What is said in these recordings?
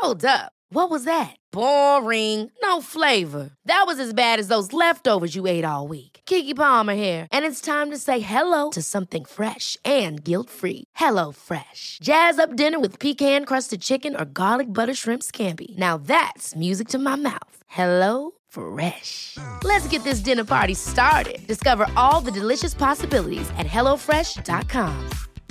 Hold up. What was that? Boring. No flavor. That was as bad as those leftovers you ate all week. Keke Palmer here, and it's time to say hello to something fresh and guilt-free. Hello Fresh. Jazz up dinner with pecan-crusted chicken or garlic butter shrimp scampi. Now that's music to my mouth. Hello Fresh. Let's get this dinner party started. Discover all the delicious possibilities at hellofresh.com.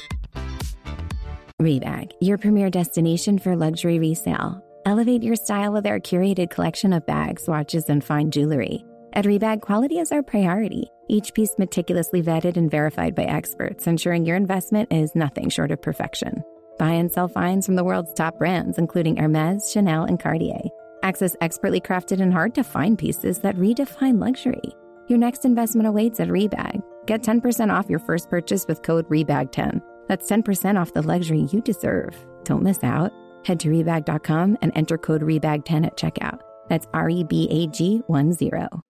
Rebag, your premier destination for luxury resale. Elevate your style with our curated collection of bags, watches, and fine jewelry. At Rebag, quality is our priority. Each piece meticulously vetted and verified by experts, ensuring your investment is nothing short of perfection. Buy and sell finds from the world's top brands, including Hermès, Chanel, and Cartier. Access expertly crafted and hard-to-find pieces that redefine luxury. Your next investment awaits at Rebag. Get 10% off your first purchase with code REBAG10. That's 10% off the luxury you deserve. Don't miss out. Head to Rebag.com and enter code REBAG10 at checkout. That's REBAG10.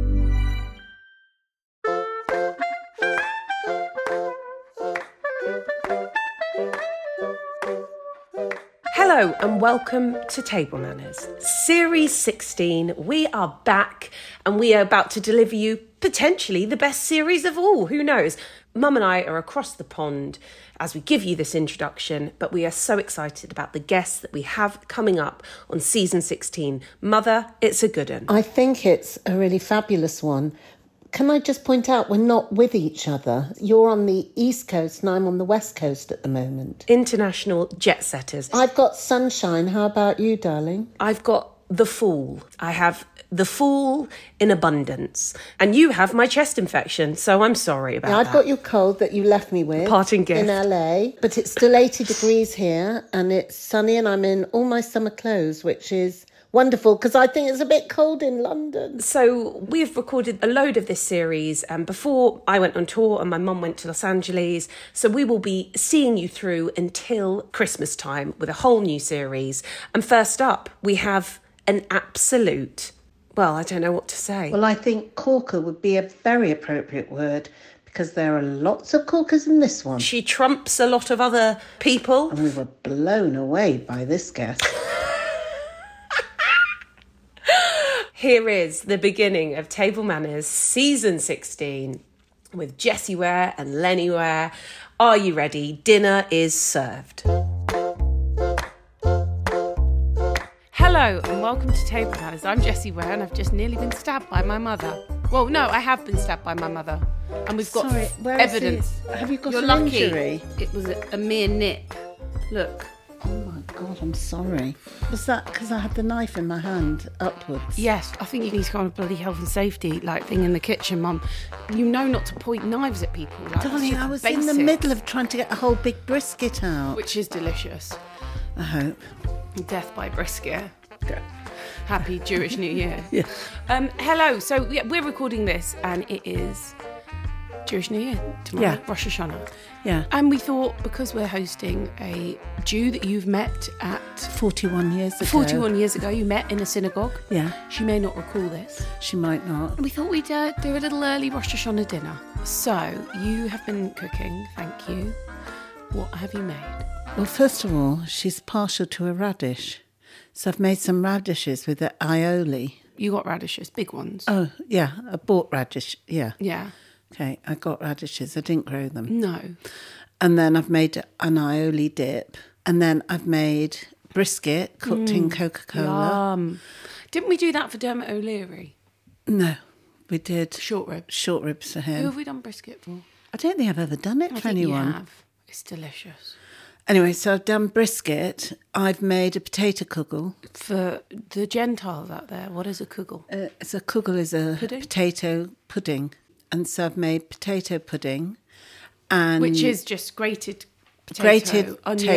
Hello and welcome to Table Manners. Series 16, we are back and we are about to deliver you potentially the best series of all, who knows? Mum and I are across the pond as we give you this introduction, but we are so excited about the guests that we have coming up on season 16. Mother, it's a good one. I think it's a really fabulous one. Can I just point out, we're not with each other. You're on the East Coast and I'm on the West Coast at the moment. International jet setters. I've got sunshine. How about you, darling? I've got the Fool. I have the Fool in abundance. And you have my chest infection, so I'm sorry about that. I've got your cold that you left me with. Parting gift. In LA. But it's still 80 degrees here and it's sunny and I'm in all my summer clothes, which is wonderful, because I think it's a bit cold in London. So we've recorded a load of this series before I went on tour and my mum went to Los Angeles. So we will be seeing you through until Christmas time with a whole new series. And first up, we have an absolute, well, I don't know what to say. Well, I think corker would be a very appropriate word, because there are lots of corkers in this one. She trumps a lot of other people. And we were blown away by this guest. Here is the beginning of Table Manners season 16 with Jessie Ware and Lenny Ware. Are you ready? Dinner is served. Hello and welcome to Table Manners. I'm Jessie Ware and I've just nearly been stabbed by my mother. Well, no, I have been stabbed by my mother. And we've got evidence. Have you got You're an lucky. injury? It was a mere nip. Look. Oh my God, I'm sorry. Was that because I had the knife in my hand upwards? Yes, I think you need to go on a bloody health and safety thing in the kitchen, Mum. You know not to point knives at people. Darling, I was in the middle of trying to get a whole big brisket out. Which is delicious. I hope. Death by brisket. Yeah. Happy Jewish New Year. Yeah. Hello, so we're recording this and it is Jewish New Year tomorrow, Rosh Hashanah. Yeah. And we thought, because we're hosting a Jew that you've met at 41 years ago. 41 years ago, you met in a synagogue. Yeah. She may not recall this. She might not. And we thought we'd do a little early Rosh Hashanah dinner. So, you have been cooking, thank you. What have you made? Well, first of all, she's partial to a radish. So I've made some radishes with the aioli. You got radishes, big ones. Oh, yeah, I bought radish, yeah. Yeah. Okay, I got radishes, I didn't grow them. No. And then I've made an aioli dip. And then I've made brisket cooked in Coca-Cola. Didn't we do that for Dermot O'Leary? No, we did Short ribs. Short ribs for him. Who have we done brisket for? I don't think I've ever done it for anyone. You have. It's delicious. Anyway, so I've done brisket. I've made a potato kugel. For the Gentiles out there, what is a kugel? A kugel is a potato pudding. And so I've made potato pudding. Which is just grated potato,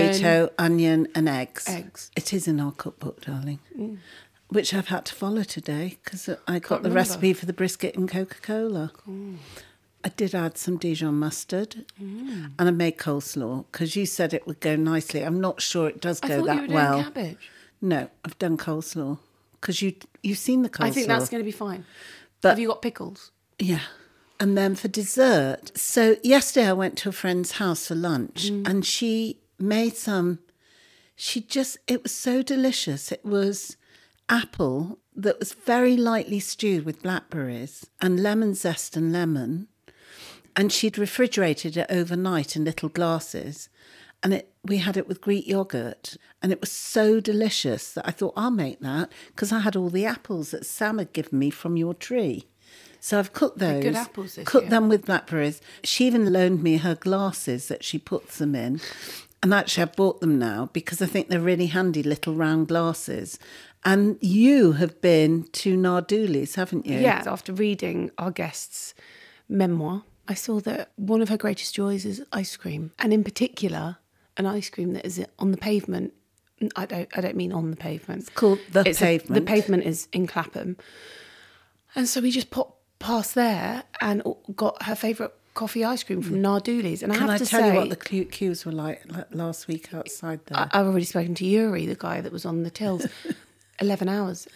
onion and eggs. Eggs. It is in our cookbook, darling. Which I've had to follow today because I got the remember. recipe for the brisket in Coca-Cola. Cool. I did add some Dijon mustard and I made coleslaw because you said it would go nicely. I'm not sure it does go that well. I thought you were doing cabbage. No, I've done coleslaw because you've seen the coleslaw. I think that's going to be fine. But have you got pickles? Yeah. And then for dessert, so yesterday I went to a friend's house for lunch and she made some it was so delicious. It was apple that was very lightly stewed with blackberries and lemon zest and lemon. And she'd refrigerated it overnight in little glasses. And we had it with Greek yogurt. And it was so delicious that I thought, I'll make that, because I had all the apples that Sam had given me from your tree. So I've cooked those. Good apples this cooked year. them with blackberries. She even loaned me her glasses that she puts them in. And actually, I've bought them now because I think they're really handy little round glasses. And you have been to Nardooli's, haven't you? Yeah, after reading our guest's memoir, I saw that one of her greatest joys is ice cream. And in particular, an ice cream that is on the pavement. I don't mean on the pavement. It's called The Pavement. The pavement is in Clapham. And so we just popped past there and got her favourite coffee ice cream from Nardooli's. And Can I I have to tell say, you what the queues were like last week outside there? I've already spoken to Yuri, the guy that was on the tills. 11 hours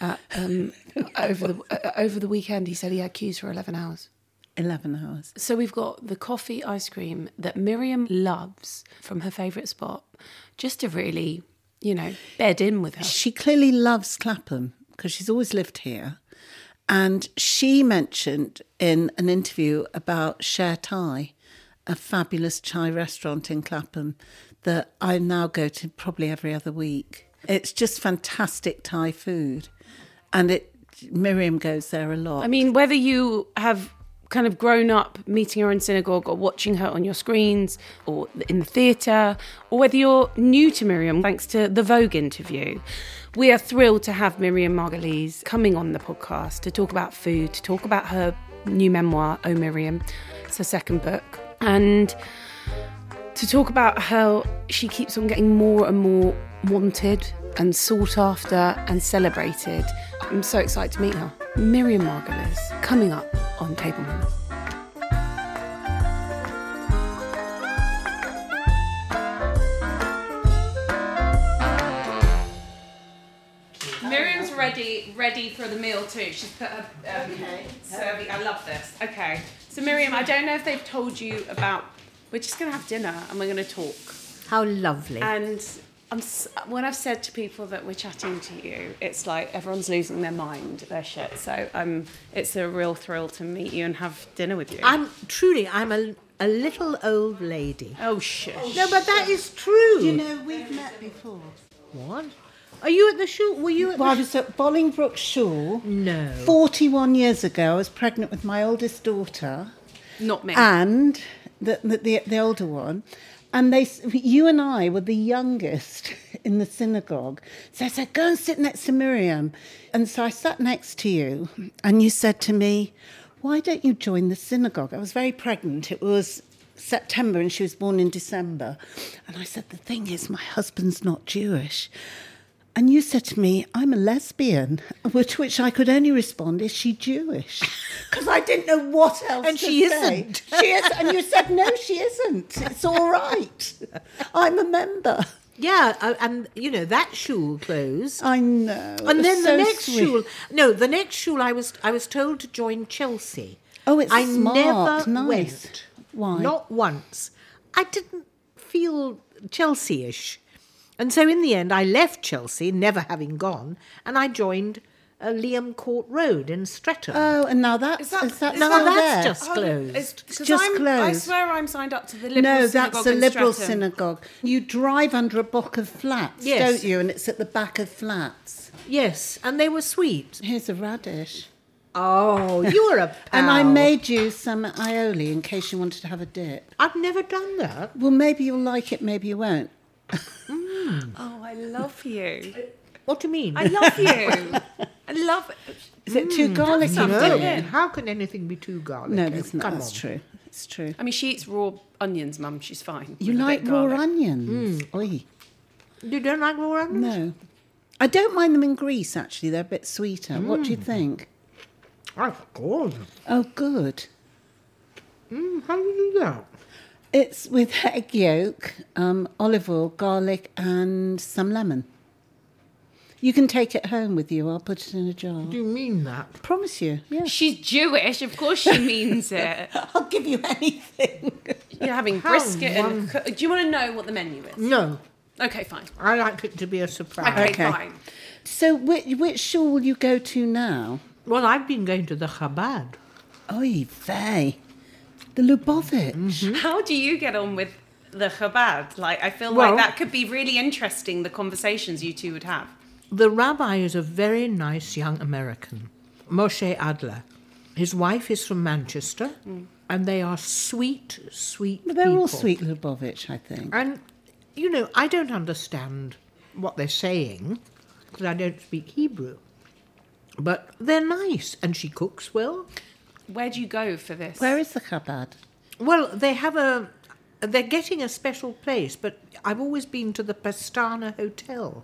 over the weekend. He said he had queues for 11 hours. 11 hours. So we've got the coffee ice cream that Miriam loves from her favourite spot, just to really, bed in with her. She clearly loves Clapham because she's always lived here. And she mentioned in an interview about Share Thai, a fabulous Thai restaurant in Clapham that I now go to probably every other week. It's just fantastic Thai food. And Miriam goes there a lot. I mean, whether you have kind of grown up meeting her in synagogue or watching her on your screens or in the theatre, or whether you're new to Miriam thanks to the Vogue interview, we are thrilled to have Miriam Margolyes coming on the podcast to talk about food, to talk about her new memoir, Oh Miriam. It's her second book. And to talk about how she keeps on getting more and more wanted and sought after and celebrated. I'm so excited to meet her. Miriam Margolyes, coming up on Table Manners. Miriam's ready for the meal too. She's put her serving. I love this. Okay. So Miriam, I don't know if they've told you about. We're just going to have dinner and we're going to talk. How lovely. And when I've said to people that we're chatting to you, it's like everyone's losing their mind, their shit. So it's a real thrill to meet you and have dinner with you. I'm a little old lady. Oh, shit. No, but that is true. You know, we've met before. What? Are you at the shul? Were you at Well, I was at Bolingbroke Shul. No. 41 years ago, I was pregnant with my oldest daughter. Not me. And the older one. And you and I were the youngest in the synagogue. So I said, go and sit next to Miriam. And so I sat next to you and you said to me, why don't you join the synagogue? I was very pregnant. It was September and she was born in December. And I said, the thing is, my husband's not Jewish. And you said to me, I'm a lesbian, which I could only respond, is she Jewish? Because I didn't know what else And to she say. isn't. She is. And you said, no, she isn't. It's all right. I'm a member. Yeah, and that shul closed. I know. And then So the next sweet. shul. No, the next shul I was told to join Chelsea. Oh, it's I smart. never Nice. went. Why? Not once. I didn't feel Chelsea-ish. And so in the end, I left Chelsea, never having gone, and I joined Liam Court Road in Streatham. Oh, and now that's that- is that is no, still that's there? just closed. It's just I closed. swear I'm signed up to the liberal No, synagogue that's the in liberal Streatham. synagogue. You drive under a block of flats, Yes. don't you? And it's at the back of flats. Yes, and they were sweet. Here's a radish. Oh, you're a pal. And I made you some aioli in case you wanted to have a dip. I've never done that. Well, maybe you'll like it, maybe you won't. Oh, I love you. What do you mean? I love you. I love it. Is it too garlicky? something. for No, you? how can anything be too garlic? No, that's not. Come That's on. true. It's true. I mean, she eats raw onions, Mum. She's fine. You with a like bit of raw garlic. onions? Oy. You don't like raw onions? No. I don't mind them in Greece, actually. They're a bit sweeter. What do you think? Of course. Oh, good. How do you do that? It's with egg yolk, olive oil, garlic, and some lemon. You can take it home with you. I'll put it in a jar. Do you mean that? Promise you. Yeah. She's Jewish. Of course she means it. I'll give you anything. You're having How brisket one- and... Do you want to know what the menu is? No. Okay, fine. I like it to be a surprise. Okay, fine. So which shul will you go to now? Well, I've been going to the Chabad. Oy vey. The Lubavitch. How do you get on with the Chabad? Like, I feel Well- like that could be really interesting, the conversations you two would have. The rabbi is a very nice young American, Moshe Adler. His wife is from Manchester, and they are sweet, sweet They're people. all sweet Lubavitch, I think. And, you know, I don't understand what they're saying, because I don't speak Hebrew. But they're nice, and she cooks well. Where do you go for this? Where is the Chabad? Well, they're getting a special place, but I've always been to the Pastana Hotel.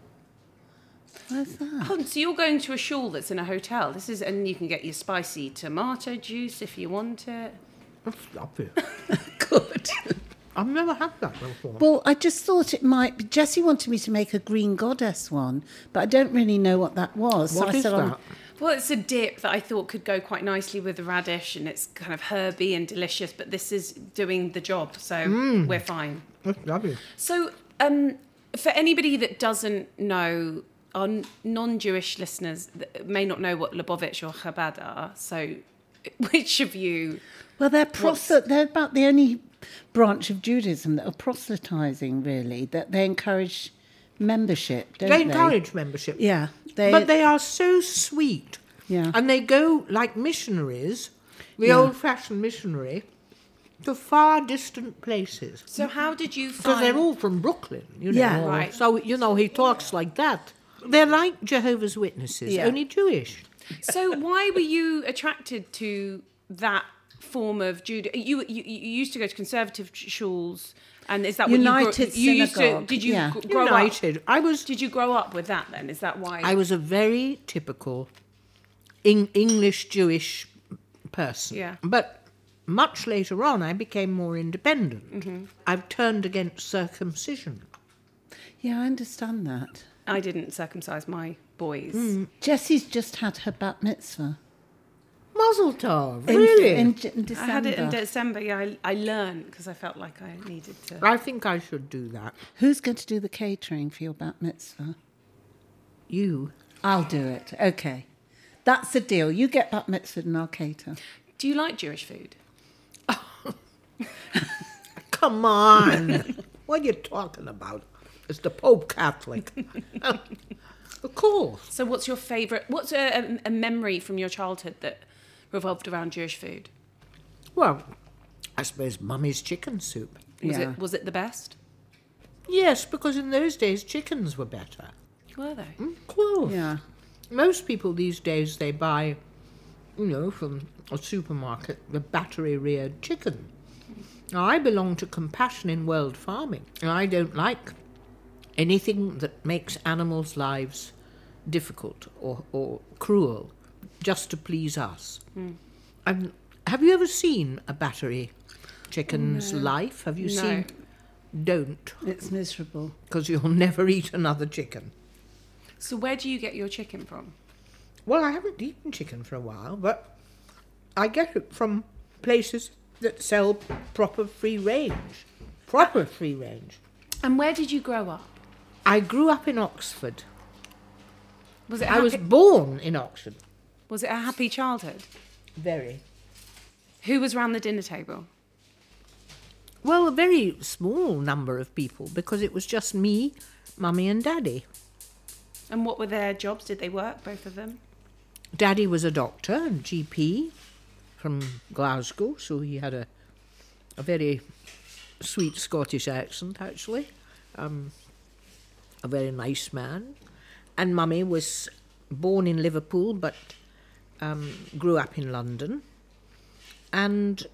Where's that? Oh, so you're going to a shul that's in a hotel. And you can get your spicy tomato juice if you want it. Stop it. Good. I've never had that before. Well, I just thought it might be... Jessie wanted me to make a green goddess one, but I don't really know what that was. What so I is said, that? Well, it's a dip that I thought could go quite nicely with the radish, and it's kind of herby and delicious, but this is doing the job, so we're fine. That's lovely. So, for anybody that doesn't know, our non-Jewish listeners that may not know what Lubavitch or Chabad are, so which of you... Well, they're about the only branch of Judaism that are proselytizing, really, that they encourage membership, don't they? They encourage membership. Yeah. But they are so sweet. Yeah. And they go like missionaries, the old-fashioned missionary, to far distant places. So how did you Because find... they're all from Brooklyn, you know. Yeah. Right. So, you know, he talks like that. They're like Jehovah's Witnesses, Yeah. only Jewish. So why were you attracted to that form of Judaism? You used to go to conservative shuls, and is that United what you used to? Synagogue, Did you yeah. grow United. up? Did you grow up with that then? Is that why? I was a very typical English Jewish person. Yeah. But much later on, I became more independent. Mm-hmm. I've turned against circumcision. Yeah, I understand that. I didn't circumcise my boys. Jessie's just had her bat mitzvah. Mazel tov, In- really? in December. I had it in December. Yeah, I learned because I felt like I needed to. I think I should do that. Who's going to do the catering for your bat mitzvah? You. I'll do it. Okay. That's a deal. You get bat mitzvah and I'll cater. Do you like Jewish food? Come on. What are you talking about? Is the Pope Catholic? Of course. So, what's your favourite? What's a memory from your childhood that revolved around Jewish food? Well, I suppose Mummy's chicken soup. Was it the best? Yes, because in those days chickens were better. Were they? Of course. Yeah. Most people these days, they buy, you know, from a supermarket, the battery-reared chicken. Now, I belong to Compassion in World Farming, and I don't like anything that makes animals' lives difficult or cruel just to please us. Have you ever seen a battery chicken's life? Have you seen? Don't, It's miserable. because you'll never eat another chicken. So, where do you get your chicken from? Well, I haven't eaten chicken for a while, but I get it from places that sell proper free range. Proper free range. And where did you grow up? I grew up in Oxford. Was it? I was born in Oxford. Was it a happy childhood? Very. Who was round the dinner table? Well, a very small number of people, because it was just me, Mummy and Daddy. And what were their jobs? Did they work, both of them? Daddy was a doctor and GP from Glasgow, so he had a very sweet Scottish accent, actually. A very nice man. And Mummy was born in Liverpool, but grew up in London. And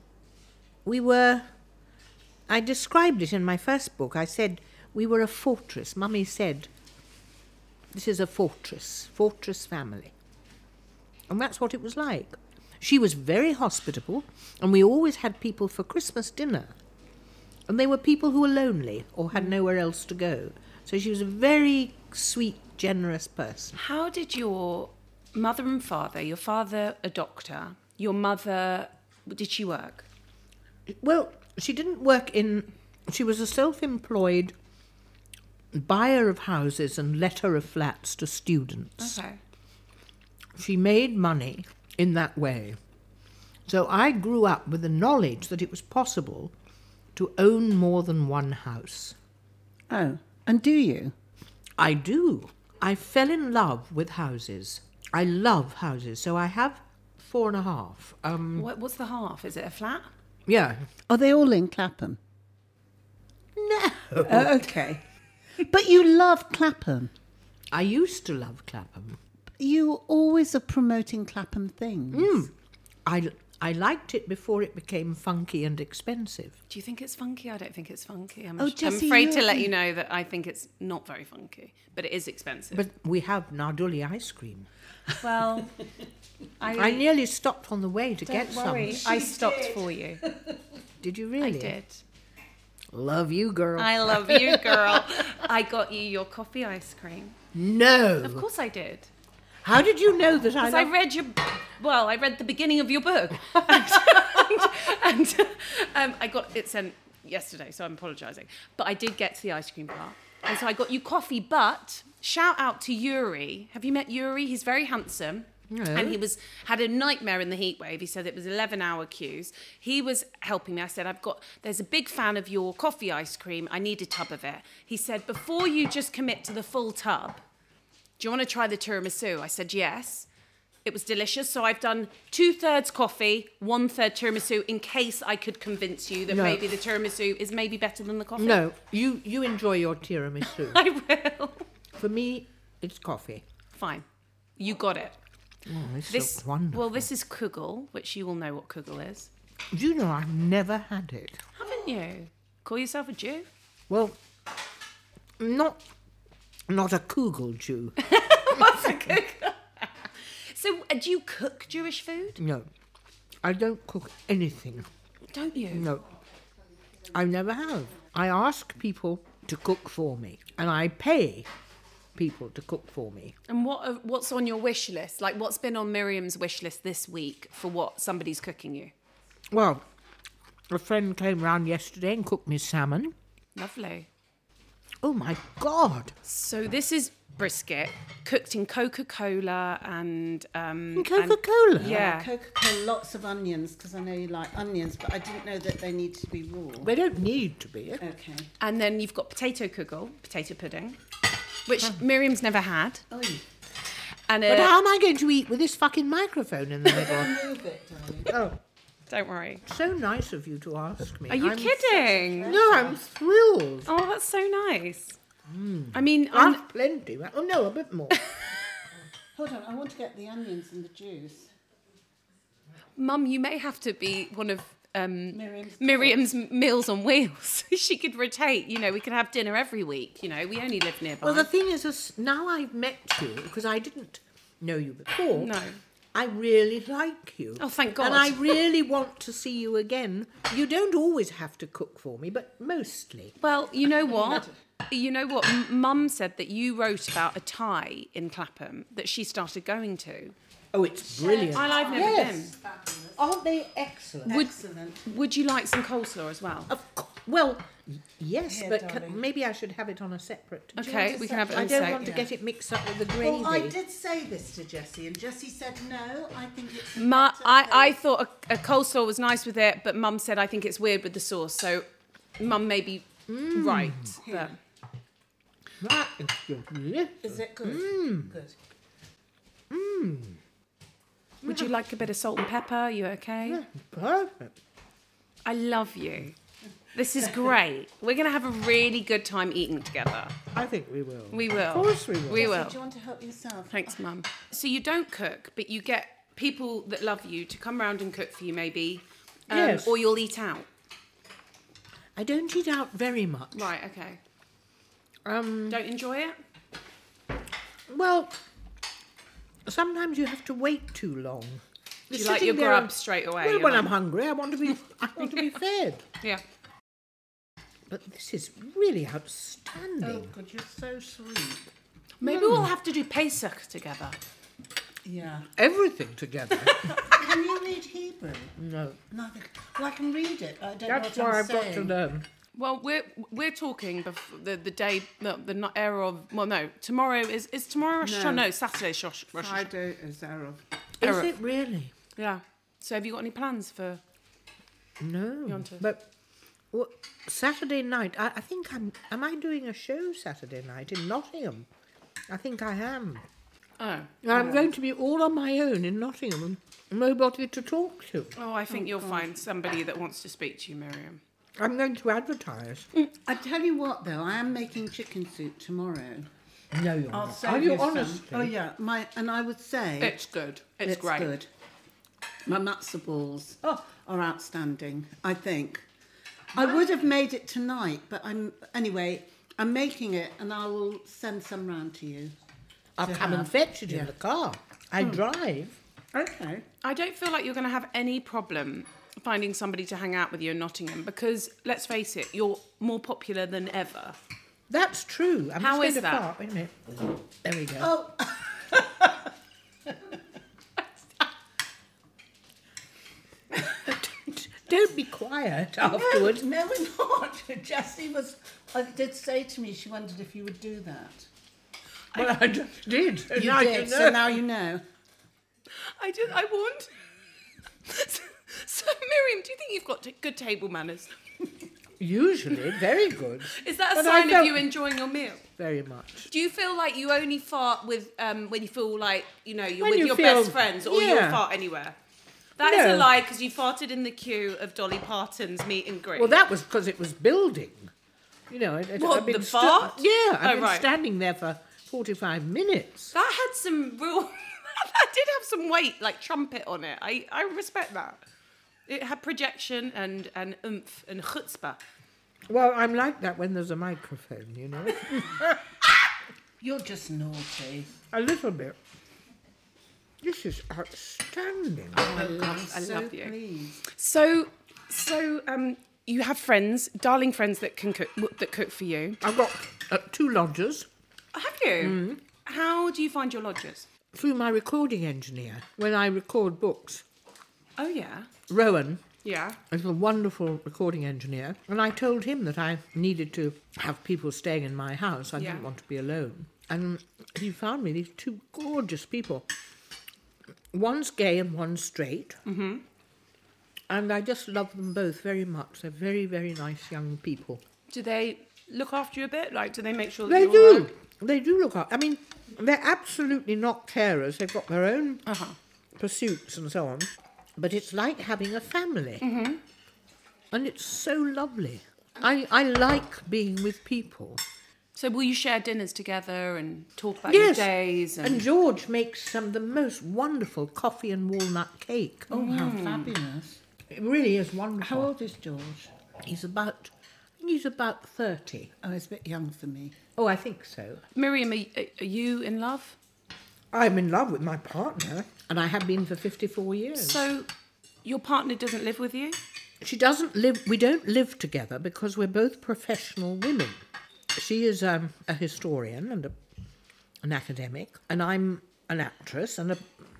I described it in my first book. I said we were a fortress. Mummy said, this is a fortress family. And that's what it was like. She was very hospitable, and we always had people for Christmas dinner. And they were people who were lonely or had nowhere else to go. So she was a very sweet, generous person. How did your mother and father, your father a doctor, your mother, did she work? Well, she didn't work she was a self-employed buyer of houses and letter of flats to students. Okay. She made money in that way. So I grew up with the knowledge that it was possible to own more than one house. Oh, and do you? I do. I fell in love with houses. I love houses, so I have 4.5. What's the half? Is it a flat? Yeah. Are they all in Clapham? No. Oh, okay. But you love Clapham. I used to love Clapham. You always are promoting Clapham things. I liked it before it became funky and expensive. Do you think it's funky? I don't think it's funky. I'm Jessie, afraid to let you know that I think it's not very funky, but it is expensive. But we have Narduli ice cream. well, I nearly stopped on the way to get don't worry. some. I stopped for you. Did you really? I did. Love you, girl. I love you, girl. I got you your coffee ice cream. No. Of course I did. How did you know that I Because I read the beginning of your book. and I got it sent yesterday, so I'm apologising. But I did get to the ice cream part. And so I got you coffee, but shout out to Yuri. Have you met Yuri? He's very handsome. No. And he had a nightmare in the heat wave. He said it was 11-hour queues. He was helping me. I said, there's a big fan of your coffee ice cream. I need a tub of it. He said, before you just commit to the full tub, do you want to try the tiramisu? I said, yes. It was delicious. So I've done 2/3 coffee, 1/3 tiramisu, in case I could convince you that maybe the tiramisu is maybe better than the coffee. No, you enjoy your tiramisu. I will. For me, it's coffee. Fine. You got it. Oh, this looks wonderful. Well, this is kugel, which you will know what kugel is. Do you know I've never had it? Haven't you? Call yourself a Jew? Well, not a kugel Jew. What's a kugel? So, do you cook Jewish food? No, I don't cook anything. Don't you? No, I never have. I ask people to cook for me, and I pay people to cook for me. And what's on your wish list? Like, what's been on Miriam's wish list this week for what somebody's cooking you? Well, a friend came round yesterday and cooked me salmon. Lovely. Oh my God! So this is brisket cooked in Coca-Cola and Coca-Cola? Yeah. Coca-Cola, lots of onions, because I know you like onions, but I didn't know that they need to be raw. They don't need to be. Okay. And then you've got potato kugel, potato pudding, which Miriam's never had. Oh. And But how am I going to eat with this fucking microphone in the middle? Move it, darling. Oh, don't worry. so nice of you to ask me. Are you kidding? No, I'm thrilled. Oh, that's so nice. I mean, I've plenty. Oh no, a bit more. Hold on, I want to get the onions and the juice. Mum, you may have to be one of Miriam's Miriam's Meals on Wheels. She could rotate. We could have dinner every week. We only live nearby. Well, the thing is, now I've met you, because I didn't know you before. No. I really like you. Oh, thank God. And I really want to see you again. You don't always have to cook for me, but mostly. Well, you know what? Mum said that you wrote about a Thai in Clapham that she started going to. Oh, it's brilliant. And I've never been. Aren't they excellent? Would you like some coleslaw as well? Of course. Well, yes, Here, but darling. maybe I should have it on a separate. Okay, we can have it I on don't sec. want to get it mixed up with the gravy. Well, I did say this to Jessie, and Jessie said no. I think it's. I thought a coleslaw was nice with it, but Mum said I think it's weird with the sauce. So, Mum may be right. But That is delicious. Is it good? Good. would you like a bit of salt and pepper? Are you okay? Perfect. I love you. This is great. We're going to have a really good time eating together. I think we will. We will. Of course we will. We will. Do you want to help yourself? Thanks, Mum. So you don't cook, but you get people that love you to come round and cook for you, maybe. Yes. Or you'll eat out. I don't eat out very much. Right, okay. Don't enjoy it? Well, sometimes you have to wait too long. Do you like your grub straight away? Well, You're when like- I'm hungry, I want to be fed. Yeah. But this is really outstanding. Oh, God, you're so sweet. Maybe we'll have to do Pesach together. Yeah. Everything together. Can you read Hebrew? No. Neither. Well, I can read it. I don't That's know what why I'm I've got saying. to learn. Well, we're talking the day, the era of, well, no, tomorrow is tomorrow Rosh Hashanah? No, Saturday's Rosh Hashanah. Friday is Erev. Is it really? Yeah. So have you got any plans for... No. Yontif? But Saturday night, I think am I doing a show Saturday night in Nottingham? I think I am. Oh. I'm going to be all on my own in Nottingham and nobody to talk to. Oh, I think you'll find somebody that wants to speak to you, Miriam. I'm going to advertise. I tell you what, though, I am making chicken soup tomorrow. No, you're I'll not. save Are you you some. honest? Oh, yeah. And I would say... It's good. It's great. good. My matzo balls are outstanding, I think. I would have made it tonight, but I'm making it and I will send some round to you. I'll come and fetch it in the car. I drive. Okay. I don't feel like you're going to have any problem finding somebody to hang out with you in Nottingham because, let's face it, you're more popular than ever. That's true. How is that? Fart. Wait a minute. There we go. Oh, Don't be quiet afterwards. no, we're not. Jessie did say to me she wondered if you would do that. Well, I just did. So You now did, you know. so now you know. I want... So, Miriam, do you think you've got good table manners? Usually, very good. Is that a But sign I of you felt- enjoying your meal? Very much. Do you feel like you only fart with when you feel like, you're When with you your feel- best friends, or you'll yeah. fart anywhere? That is No. a lie, because you farted in the queue of Dolly Parton's meet and greet. Well, that was because it was building. What, I've been the fart? Yeah, I've been right. standing there for 45 minutes. That had some real... that did have some weight, like trumpet on it. I respect that. It had projection and oomph and chutzpah. Well, I'm like that when there's a microphone, You're just naughty. A little bit. This is outstanding. I So love you. pleased. So, you have friends, darling friends that can cook for you. I've got 2 lodgers Have you? How do you find your lodgers? through my recording engineer when I record books. Oh yeah, Rowan yeah. is a wonderful recording engineer, and I told him that I needed to have people staying in my house. I Yeah. didn't want to be alone. And he found me these 2 gorgeous people. One's gay and one's straight. Mm-hmm. And I just love them both very much. They're very, very nice young people. Do they look after you a bit? Like, do they make sure that They you're do. all right? They do look up. I mean, they're absolutely not carers. They've got their own Uh-huh. pursuits and so on. But it's like having a family. Mm-hmm. And it's so lovely. I like being with people. So will you share dinners together and talk about your days? And George makes some of the most wonderful coffee and walnut cake. Oh, how fabulous. It really is wonderful. How old is George? He's about 30. Oh, he's a bit young for me. Oh, I think so. Miriam, are you in love? I'm in love with my partner, and I have been for 54 years. So your partner doesn't live with you? She doesn't live... We don't live together because we're both professional women. She is a historian and an academic, and I'm an actress and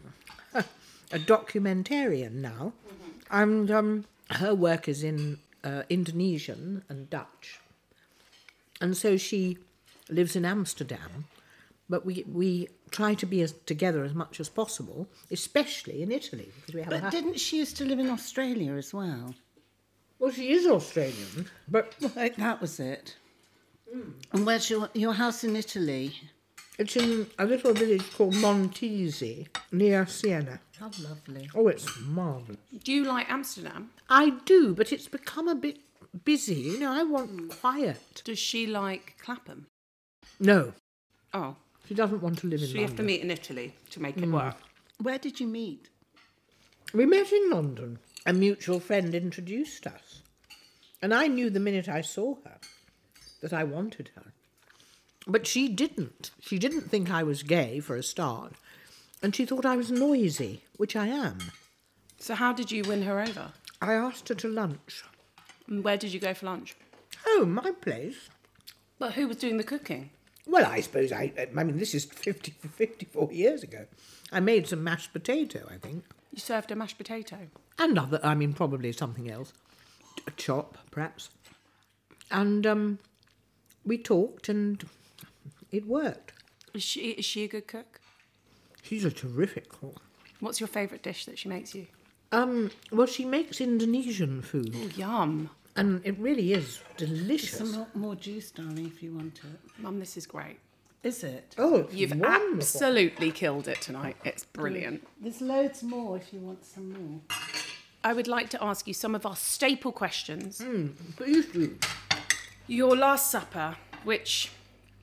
a documentarian now. And her work is in Indonesian and Dutch. And so she lives in Amsterdam, but we try to be together as much as possible, especially in Italy. Because we have But didn't she used to live in Australia as well? Well, she is Australian, but Right, that was it. And where's your house in Italy? it's in a little village called Montesi, near Siena. How lovely. Oh, it's marvellous. Do you like Amsterdam? I do, but it's become a bit busy. I want quiet. Does she like Clapham? No, Oh, she doesn't want to live in so London. you have to meet in Italy to make it work. Where did you meet? We met in London. A mutual friend introduced us. And I knew the minute I saw her that I wanted her. But she didn't. She didn't think I was gay, for a start. And she thought I was noisy, which I am. So how did you win her over? I asked her to lunch. And where did you go for lunch? Oh, my place. But who was doing the cooking? Well, I suppose this is 54 years ago. I made some mashed potato, I think. You served a mashed potato. And probably something else. A chop, perhaps. And we talked and it worked. Is she a good cook? She's a terrific cook. What's your favourite dish that she makes you? Well, she makes Indonesian food. Oh, yum. And it really is delicious. Some more juice, darling, if you want it. Mum, this is great. Is it? Oh, it's You've wonderful. absolutely killed it tonight. It's brilliant. There's loads more if you want some more. I would like to ask you some of our staple questions. Please do. Your Last Supper, which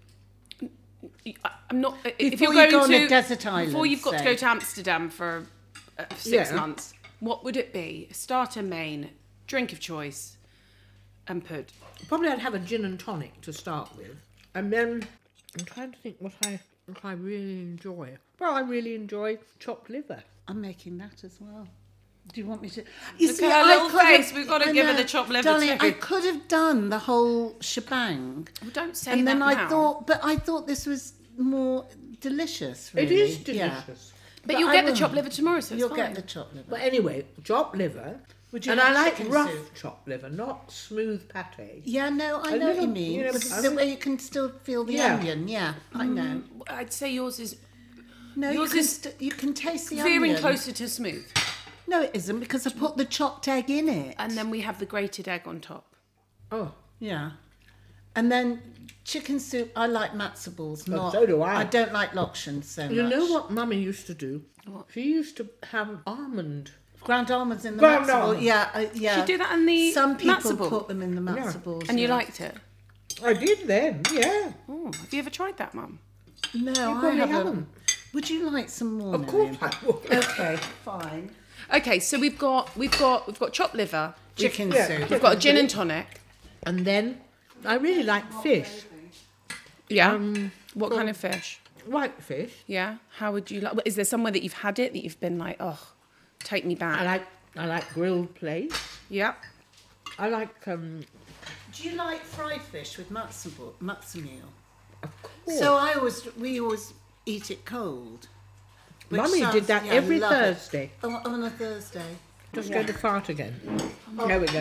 I'm not. If Before you're you going go on to a desert island, before you've got to say. go to Amsterdam for 6 Yeah. months, what would it be? Starter, main, drink of choice, and pud. Probably I'd have a gin and tonic to start with. And then I'm trying to think what I really enjoy. Well, I really enjoy chopped liver. I'm making that as well. Do you want me to? Look at her little face. We've got to I give her know. the chopped liver Darling, too. I could have done the whole shebang. Well, don't say And that then I now. thought this was more delicious, really. It is Yeah. delicious. But you'll I get the will. chopped liver tomorrow, so it's You'll fine. get the chopped liver. But anyway, chopped liver. Would you And have I like chicken rough soup? chopped liver, not smooth pate. Yeah, no, I A know what you little, mean. you know, The way you can still feel the Yeah. onion. Yeah, I know. I'd say yours is No, Yours is you can taste the veering onion. closer to smooth. No, it isn't because I put the chopped egg in it. And then we have the grated egg on top. Oh, Yeah. And then chicken soup, I like matzo balls, not... so do I. I don't like Lokshan so you much. know what Mummy used to do? What? She used to have almond. Ground almonds in the Ground matzo ball. almonds. Yeah, yeah. She'd do that in the Some people matzo ball? put them in the matzo Yeah. balls. And you yeah. liked it? I did then, yeah. Oh, have you ever tried that, Mum? No, I probably haven't. haven't. Would you like some more? Of course Miriam? I would. Okay, fine. Okay, so we've got chopped liver, Chicken Yeah. soup. we've got a gin and tonic. And then I really like fish. Yeah. What kind of fish? White fish. Yeah. How would you like? Is there somewhere that you've had it that you've been like, oh, take me back? I like grilled plate. Yeah. I like Do you like fried fish with matzo meal? of course. So we always eat it cold. which Mummy sounds- did that yeah, every love it. Thursday. Oh, on a Thursday. Just going to fart again. There we go.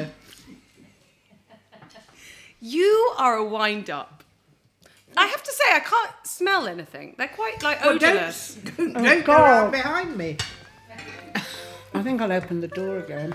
You are a wind-up. I have to say, I can't smell anything. They're quite like odourless. Don't go around behind me. I think I'll open the door again.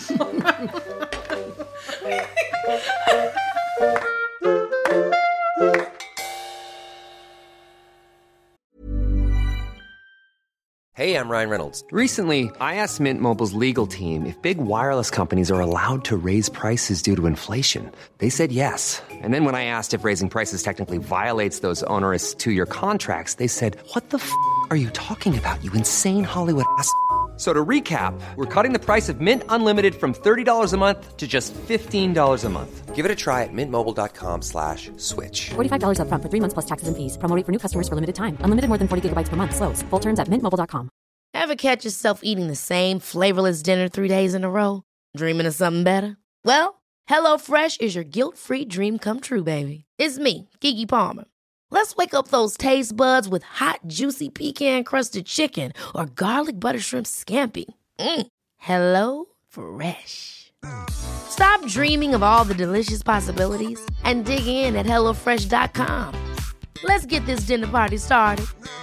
Hey, I'm Ryan Reynolds. Recently, I asked Mint Mobile's legal team if big wireless companies are allowed to raise prices due to inflation. They said yes. And then when I asked if raising prices technically violates those onerous two-year contracts, they said, "What the f*** are you talking about, you insane Hollywood ass?" So to recap, we're cutting the price of Mint Unlimited from $30 a month to just $15 a month. Give it a try at mintmobile.com/switch. $45 up front for 3 months plus taxes and fees. Promo rate for new customers for limited time. Unlimited more than 40 gigabytes per month. Slows full terms at mintmobile.com. Ever catch yourself eating the same flavorless dinner 3 days in a row? Dreaming of something better? Well, HelloFresh is your guilt-free dream come true, baby. It's me, Keke Palmer. Let's wake up those taste buds with hot, juicy pecan-crusted chicken or garlic butter shrimp scampi. Hello Fresh. Stop dreaming of all the delicious possibilities and dig in at HelloFresh.com. Let's get this dinner party started.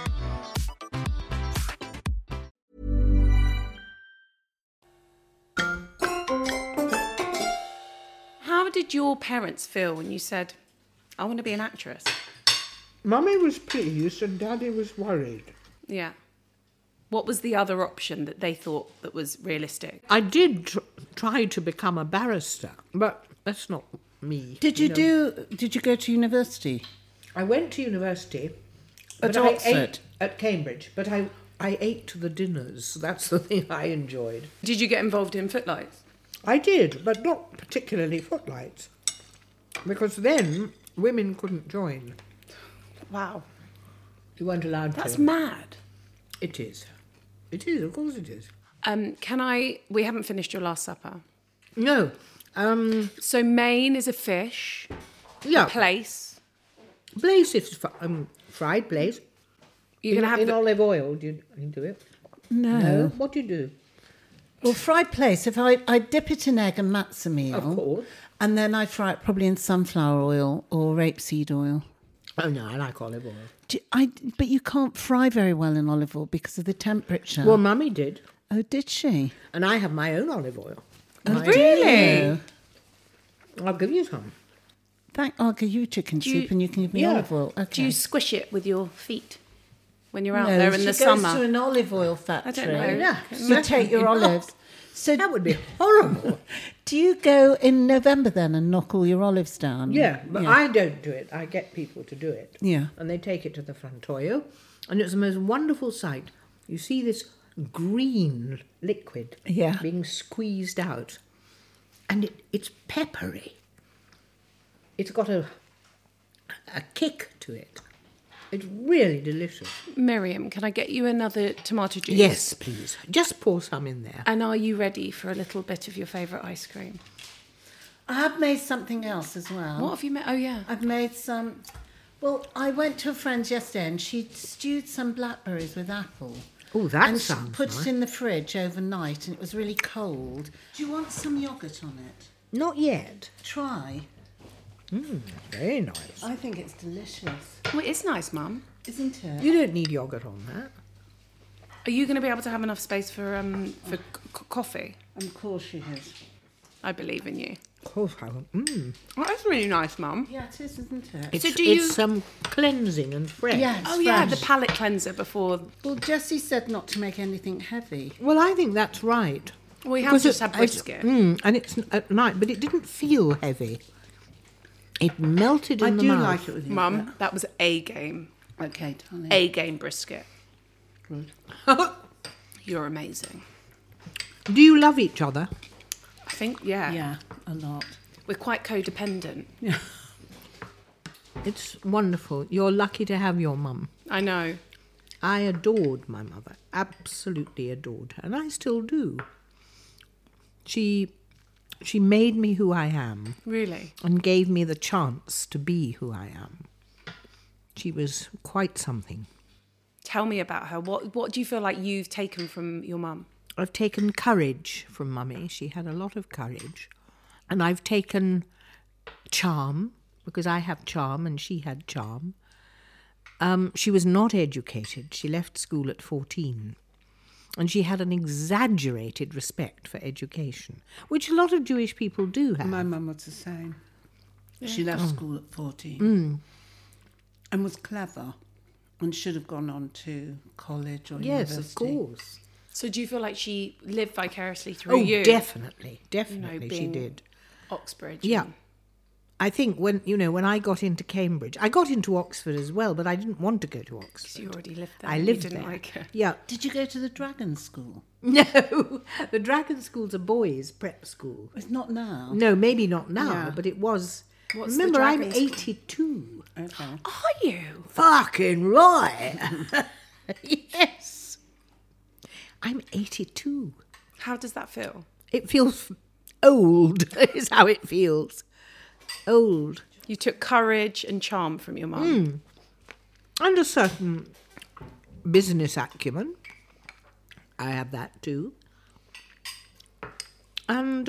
How did your parents feel when you said, I want to be an actress? Mummy was pleased and Daddy was worried. Yeah. What was the other option that they thought that was realistic? I did try to become a barrister, but that's not me. Did you go to university? I went to university. At but I Oxford? ate at Cambridge, but I ate the dinners. That's the thing I enjoyed. Did you get involved in footlights? I did, but not particularly footlights, because then women couldn't join. Wow. You weren't allowed to. That's mad. It is. It is, of course it is. We haven't finished your Last Supper. No. So main is a fish, Yeah. place. Blaze is fried blaze. You're going to have in olive oil. Do you do it? No. What do you do? Well, fried place, if I dip it in egg and matzo meal. Of course. And then I fry it probably in sunflower oil or rapeseed oil. Oh, no, I like olive oil. But you can't fry very well in olive oil because of the temperature. Well, Mummy did. Oh, did she? And I have my own olive oil. Really? I'll give you some. I'll give you chicken soup and you can give me olive oil. Okay. Do you squish it with your feet when you're out No, there in the summer? She goes to an olive oil factory. I don't know. Yeah. You take your olives. So That would be horrible. do you go in November then and knock all your olives down? Yeah, but I don't do it. I get people to do it. Yeah. And they take it to the Frantoio, and it's the most wonderful sight. You see this green liquid being squeezed out, and it's peppery. It's got a kick to it. It's really delicious. Miriam, can I get you another tomato juice? Yes, please. Just pour some in there. And are you ready for a little bit of your favourite ice cream? I have made something else as well. What have you made? Oh, yeah. I've made some... Well, I went to a friend's yesterday and she stewed some blackberries with apple. Oh, that and sounds she put nice. it in the fridge overnight and it was really cold. Do you want some yoghurt on it? Not yet. Try. Very nice. I think it's delicious. Well, it's nice, Mum. Isn't it? You don't need yoghurt on that. Are you going to be able to have enough space for coffee? Of course she has. I believe in you. Of course I will. Well, that's really nice, Mum. Yeah, it is, isn't it? It's cleansing and fresh. Yes. Oh, yeah, the palate cleanser before... Well, Jessie said not to make anything heavy. Well, I think that's right. We have just had brisket. And it's at night, but it didn't feel heavy. It melted in the mouth. I do like it with you. Mum, that was A game. Okay, darling. A game brisket. Good. You're amazing. Do you love each other? I think, yeah. Yeah, a lot. We're quite codependent. Yeah. It's wonderful. You're lucky to have your mum. I know. I adored my mother. Absolutely adored her. And I still do. She made me who I am. Really? And gave me the chance to be who I am. She was quite something. Tell me about her. What do you feel like you've taken from your mum? I've taken courage from Mummy. She had a lot of courage. And I've taken charm, because I have charm and she had charm. She was not educated. She left school at 14. And she had an exaggerated respect for education, which a lot of Jewish people do have. My mum was the same. Yeah. She left school at 14 and was clever and should have gone on to college or university. Yes, of course. So do you feel like she lived vicariously through you? Definitely. Definitely she did. Oxbridge. Yeah. I think when I got into Cambridge, I got into Oxford as well, but I didn't want to go to Oxford. Because you already lived there. I lived you didn't there. like it. Yeah. Did you go to the Dragon School? No, the Dragon School's a boys' prep school. It's not now. No, maybe not now, Yeah. but it was. What's Remember, the I'm Dragon School? 82. Okay. Are you? Fucking right. Yes. I'm 82. How does that feel? It feels old, is how it feels. Old. You took courage and charm from your mum. And a certain business acumen. I have that too. And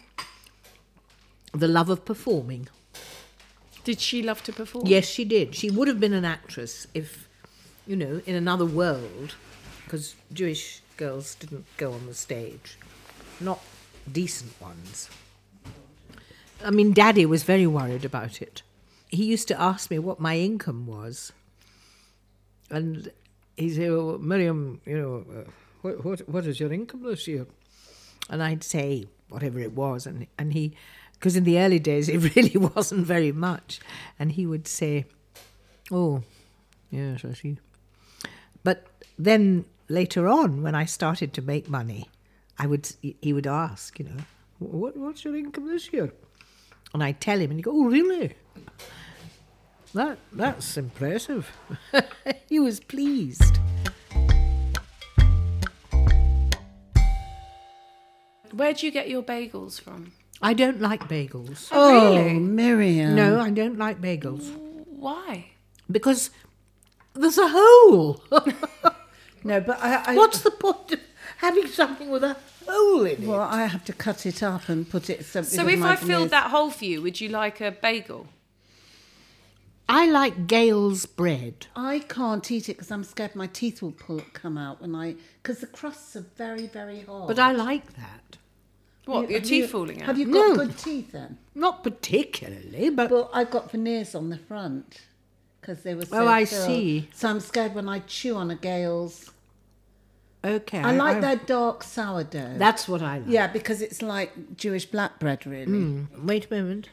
the love of performing. Did she love to perform? Yes, she did. She would have been an actress if, in another world, because Jewish girls didn't go on the stage. Not decent ones. I mean, Daddy was very worried about it. He used to ask me what my income was. And he'd say, "Oh, Miriam, what is your income this year?" And I'd say whatever it was. And he, because in the early days it really wasn't very much. And he would say, "Oh, yes, I see." But then later on, when I started to make money, he would ask, what's your income this year? And I'd tell him, and he'd go, "Oh, really? That's impressive." He was pleased. Where do you get your bagels from? I don't like bagels. Oh, Really? Miriam. No, I don't like bagels. Why? Because there's a hole. No, but I What's the point of having something with a hole in it. Well, I have to cut it up and put it something. So if I filled that hole for you, would you like a bagel? I like Gale's bread. I can't eat it because I'm scared my teeth will come out because the crusts are very, very hard. But I like that. What, your teeth falling out? Have you got No. good teeth then? Not particularly, but... Well, I got veneers on the front because they were so Oh, I filled. see. So I'm scared when I chew on a Gale's. Okay. I like their dark sourdough. That's what I like. Yeah, because it's like Jewish black bread, really. Wait a moment.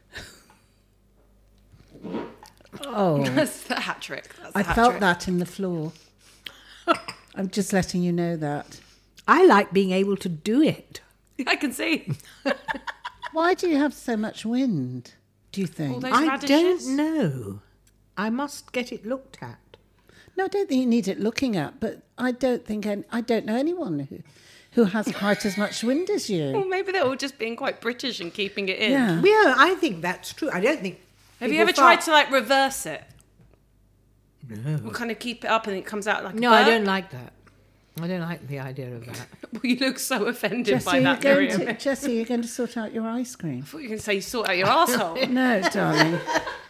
Oh. That's the hat trick. That's the I hat felt trick. that in the floor. I'm just letting you know that. I like being able to do it. I can see. Why do you have so much wind, do you think? All those I radishes? don't know. I must get it looked at. No, I don't think you need it looking at, but I don't know anyone who has quite as much wind as Well, you. maybe they're all just being quite British and keeping it in. Yeah. Yeah, I think that's true. I don't think... Have you people ever tried fart- to like reverse it? No. Or kind of keep it up and it comes out like a No, I bird? don't like that. I don't like the idea of that. Well, you look so offended Jesse, by that, Miriam. Jesse, you're going to sort out your ice cream. I thought you were going to say you sort out your arsehole. No, darling.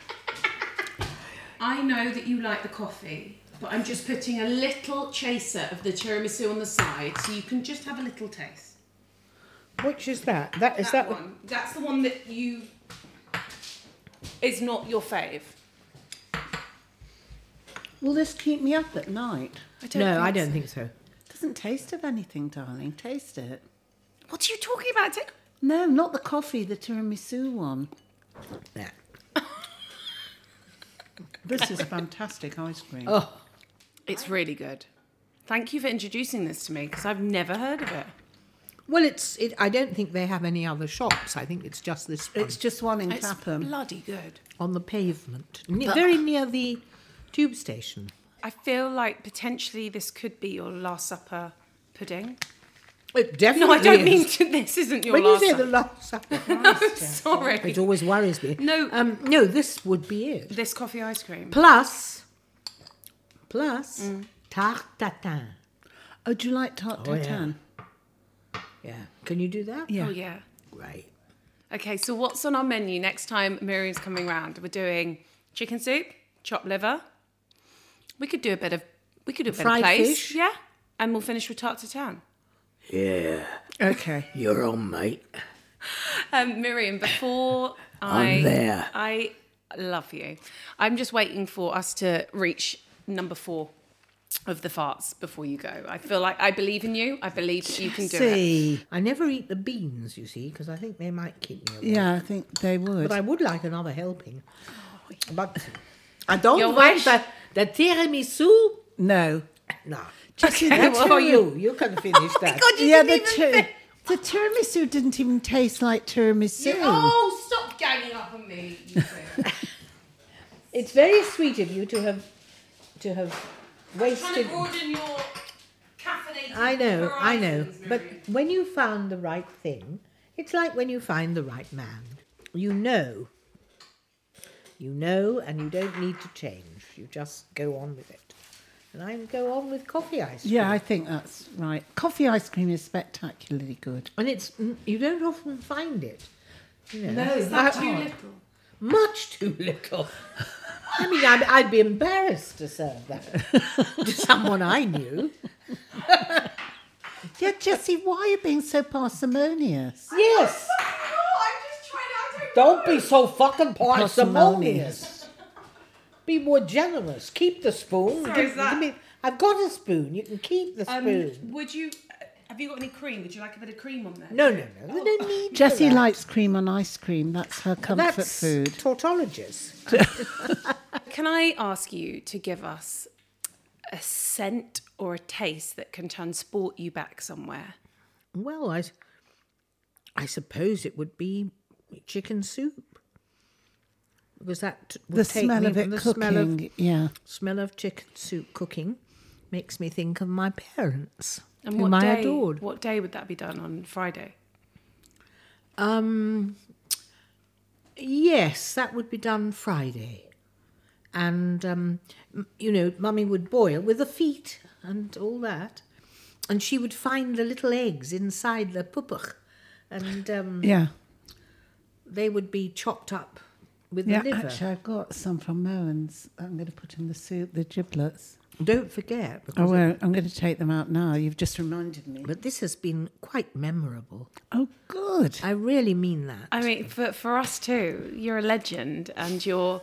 I know that you like the coffee, but I'm just putting a little chaser of the tiramisu on the side so you can just have a little taste. Which is that? Is That one. That's the one that you... is not your fave. Will this keep me up at night? No, I don't think so. It doesn't taste of anything, darling. Taste it. What are you talking about? No, not the coffee, the tiramisu one. Yeah. This is fantastic ice cream. Oh, It's really good. Thank you for introducing this to me because I've never heard of it. well, I don't think they have any other shops. I think it's just this one It's just one in It's Clapham. bloody good. on the pavement, very near the tube station. I feel like potentially this could be your Last Supper pudding. It definitely No, I don't is. mean to, this isn't your When Last you say Supper. the Last Supper, Sorry. it always worries me. No. No, this would be it. This coffee ice cream. Plus, tarte tatin. Oh, do you like tart Oh, yeah. tatin? Yeah, can you do that? Yeah. Oh, yeah. Great. Okay, so what's on our menu next time Miriam's coming round? We're doing chicken soup, chopped liver. We could do a bit of Fried place. fish. Yeah. And we'll finish with tarte tatin. Yeah, Okay. you're on, mate. Miriam, before I'm there. I love you. I'm just waiting for us to reach number 4 of the farts before you go. I feel like I believe in you. I believe that you can do it. See. I never eat the beans, you see, because I think they might keep me awake. Yeah, I think they would. But I would like another helping. But I don't Your want wish? the tiramisu. No. No. Okay, That's well- for you. You can finish that. Yeah, the tiramisu didn't even taste like tiramisu. Oh, stop ganging up on me. you two. It's very sweet of you to have Trying wasted. to broaden your caffeinated I know. horizons, But Miriam. when you found the right thing, it's like when you find the right man. You know, and you don't need to change. You just go on with it. And I go on with coffee ice cream. Yeah, I think that's right. Coffee ice cream is spectacularly good. And you don't often find it. You know. Is that too little? Much too little. I mean, I'd be embarrassed to serve that to someone I knew. Yeah, Jessie, why are you being so parsimonious? Yes. Don't be so fucking parsimonious. Be more generous. Keep the spoon. Sorry, is that- I've got a spoon. You can keep the spoon. Would you? Have you got any cream? Would you like a bit of cream on there? No. There's no need. Jessie for that. likes cream on ice cream. That's her comfort That's food. tautologist. Can I ask you to give us a scent or a taste that can transport you back somewhere? Well, I suppose it would be chicken soup. Because that would The take smell me of from it the cooking, yeah. smell of chicken soup cooking makes me think of my parents, And whom what I day? adored. What day would that be done on? Friday. Yes, that would be done Friday. And, Mummy would boil with the feet and all that. And she would find the little eggs inside the pupuk, and they would be chopped up with the liver. Actually, I've got some from Moen's. I'm going to put in the soup, the giblets. Don't forget. I won't. I'm going to take them out now. You've just reminded me. But this has been quite memorable. Oh, good. I really mean that. I mean, for us too, you're a legend, and you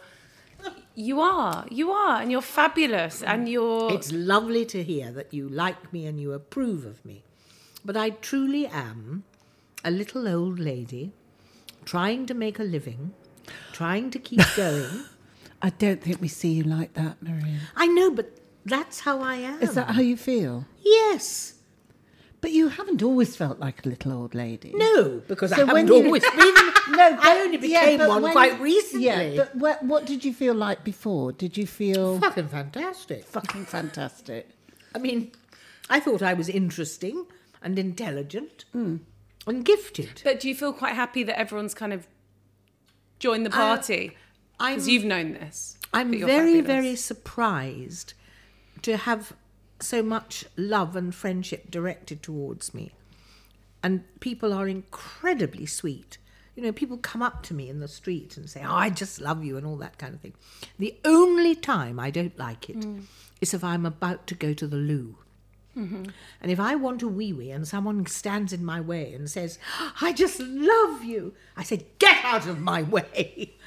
are, and you're fabulous, and you're... It's lovely to hear that you like me and you approve of me. But I truly am a little old lady trying to make a living, trying to keep going. I don't think we see you like that, Miriam. I know, but that's how I am. Is that how you feel? Yes. But you haven't always felt like a little old lady. No, because I So haven't when you- always been... No, I only became but one when quite you- recently. Yeah, but what did you feel like before? Did you feel... Fucking fantastic. Fucking fantastic. I mean, I thought I was interesting and intelligent and gifted. But do you feel quite happy that everyone's kind of joined the party? Because you've known this. I'm that you're very, fabulous. very surprised to have so much love and friendship directed towards me. And people are incredibly sweet. You know, people come up to me in the street and say, "Oh, I just love you," and all that kind of thing. The only time I don't like it is if I'm about to go to the loo. Mm-hmm. And if I want a wee-wee and someone stands in my way and says, "I just love you," I say, "Get out of my way."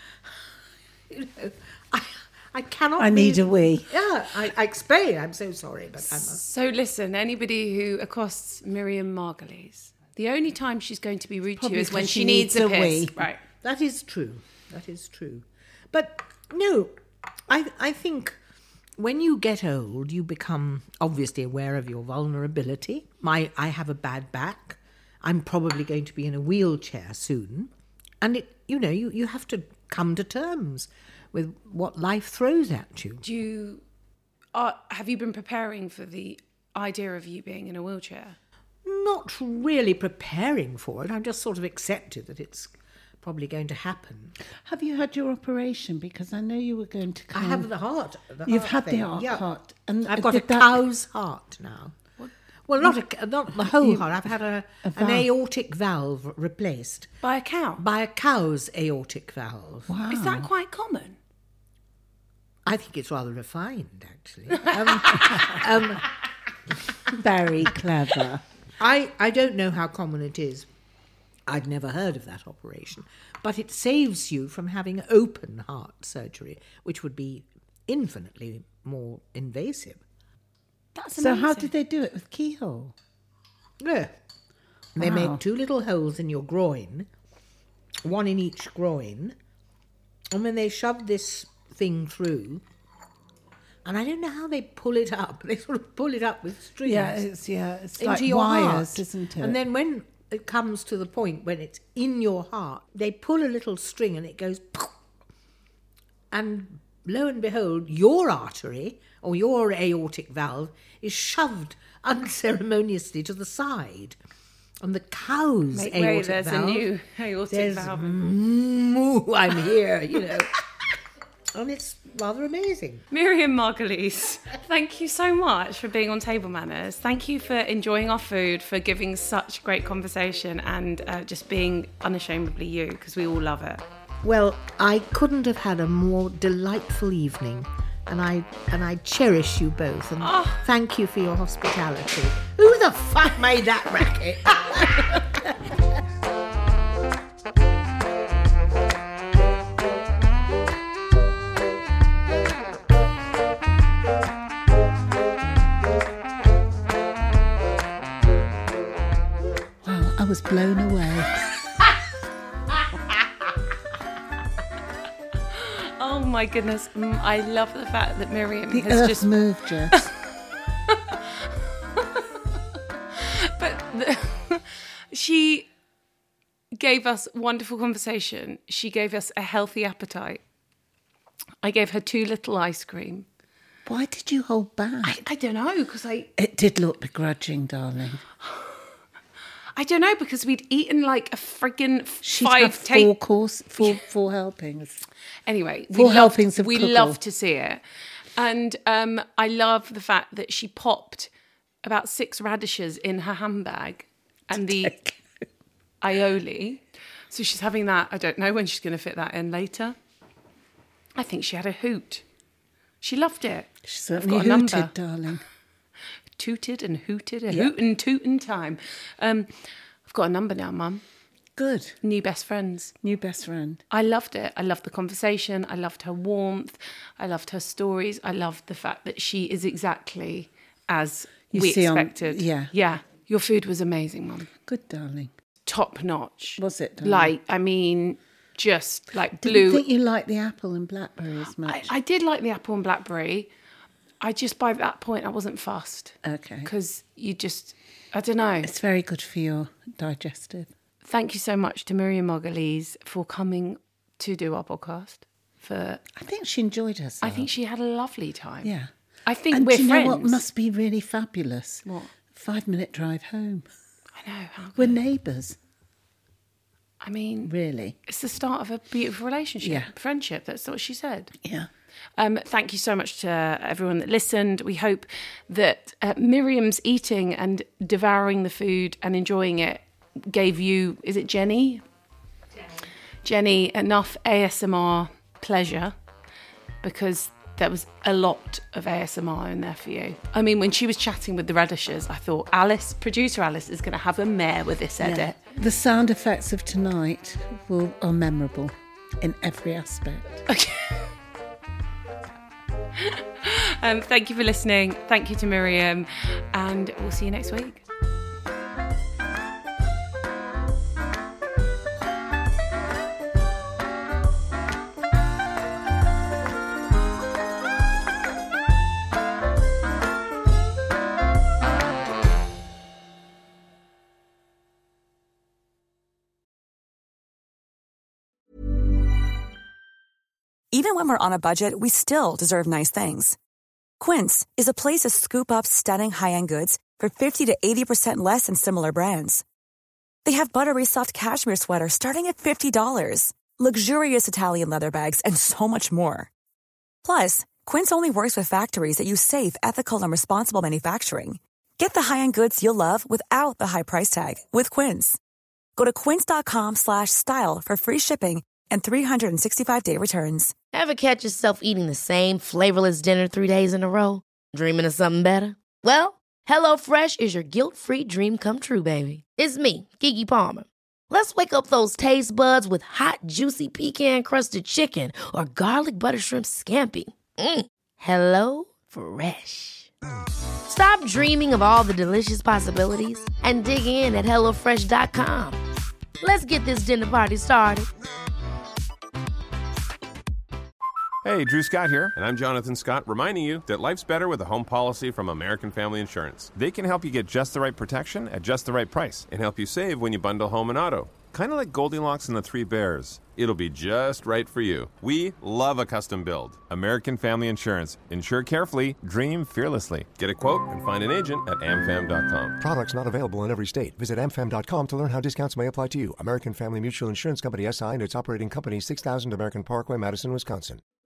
You know, I cannot... I need a wee. Yeah, I explain. I'm so sorry, but I'm... So listen, anybody who accosts Miriam Margolyes, the only time she's going to be rude to you is when she needs a piss. wee. Right. That is true. That is true. But no, I think when you get old, you become obviously aware of your vulnerability. I have a bad back. I'm probably going to be in a wheelchair soon. And you have to come to terms with what life throws at you. Have you been preparing for the idea of you being in a wheelchair? Not really preparing for it. I've just sort of accepted that it's probably going to happen. Have you had your operation? Because I know you were going to come... I have the heart. You've had thing. the heart. And I've got a cow's heart now. What? Well, not the whole heart. I've had an aortic valve replaced. By a cow? By a cow's aortic valve. Wow. Is that quite common? I think it's rather refined, actually. Very clever. I don't know how common it is. I'd never heard of that operation. But it saves you from having open heart surgery, which would be infinitely more invasive. That's So amazing. how did they do it with keyhole? Yeah. They Wow. make 2 little holes in your groin, one in each groin, and when they shove this thing through, and I don't know how they pull it up. They sort of pull it up with strings. It's into like your wires, heart. isn't it? And then when it comes to the point when it's in your heart, they pull a little string and it goes, and lo and behold, your artery or your aortic valve is shoved unceremoniously to the side. And the cow's aortic there's valve a new aortic says, valve. "Moo, I'm here," you know. And it's rather amazing. Miriam Margolyes, thank you so much for being on Table Manners. Thank you for enjoying our food, for giving such great conversation, and just being unashamedly you, because we all love it. Well, I couldn't have had a more delightful evening, and I cherish you both, and thank you for your hospitality. Who the fuck made that racket? Wow, I was blown away. Oh my goodness, I love the fact that Miriam The has earth just... moved, Jess. But she gave us wonderful conversation. She gave us a healthy appetite. I gave her 2 little ice cream. Why did you hold back? I don't know, because It did look begrudging, darling. I don't know, because we'd eaten like a friggin' She'd 5 had 4 helpings. Anyway, 4 helpings of we cookle. love to see it. And I love the fact that she popped about 6 radishes in her handbag and the aioli. So she's having that. I don't know when she's going to fit that in later. I think she had a hoot. She loved it. She certainly hooted, darling. Tooted and hooted, hoot and tootin' time. I've got a number now, Mum. Good. New best friends. New best friend. I loved it. I loved the conversation. I loved her warmth. I loved her stories. I loved the fact that she is exactly as we expected. Yeah. Your food was amazing, Mum. Good, darling. Top notch. Was it, darling? Like, I mean, just like blue. Didn't think you liked the apple and blackberry as much. I did like the apple and blackberry. I just, by that point, I wasn't fussed. Okay. Because you just, I don't know. It's very good for your digestive. Thank you so much to Miriam Margolyes for coming to do our podcast. I think she enjoyed herself. I think she had a lovely time. Yeah. I think and we're do you friends. know what must be really fabulous? What? 5-minute drive home. I know. How good. We're neighbours. I mean... Really? It's the start of a beautiful relationship. Yeah. Friendship. That's what she said. Yeah. Thank you so much to everyone that listened. We hope that Miriam's eating and devouring the food and enjoying it gave you, is it Jenny? Jenny, enough ASMR pleasure, because there was a lot of ASMR in there for you. I mean, when she was chatting with the radishes, I thought producer Alice is going to have a mare with this edit. Yeah. The sound effects of tonight are memorable in every aspect. Okay. Thank you for listening. Thank you to Miriam, and we'll see you next week. Even when we're on a budget, we still deserve nice things. Quince is a place to scoop up stunning high-end goods for 50 to 80% less than similar brands. They have buttery soft cashmere sweaters starting at $50, luxurious Italian leather bags, and so much more. Plus, Quince only works with factories that use safe, ethical, and responsible manufacturing. Get the high-end goods you'll love without the high price tag with Quince. Go to quince.com/style for free shipping and 365-day returns. Ever catch yourself eating the same flavorless dinner 3 days in a row? Dreaming of something better? Well, HelloFresh is your guilt-free dream come true, baby. It's me, Keke Palmer. Let's wake up those taste buds with hot, juicy pecan-crusted chicken or garlic butter shrimp scampi. Hello Fresh. Stop dreaming of all the delicious possibilities and dig in at HelloFresh.com. Let's get this dinner party started. Hey, Drew Scott here, and I'm Jonathan Scott, reminding you that life's better with a home policy from American Family Insurance. They can help you get just the right protection at just the right price and help you save when you bundle home and auto. Kind of like Goldilocks and the Three Bears. It'll be just right for you. We love a custom build. American Family Insurance. Insure carefully, dream fearlessly. Get a quote and find an agent at amfam.com. Products not available in every state. Visit amfam.com to learn how discounts may apply to you. American Family Mutual Insurance Company, S.I. and its operating company, 6000 American Parkway, Madison, Wisconsin.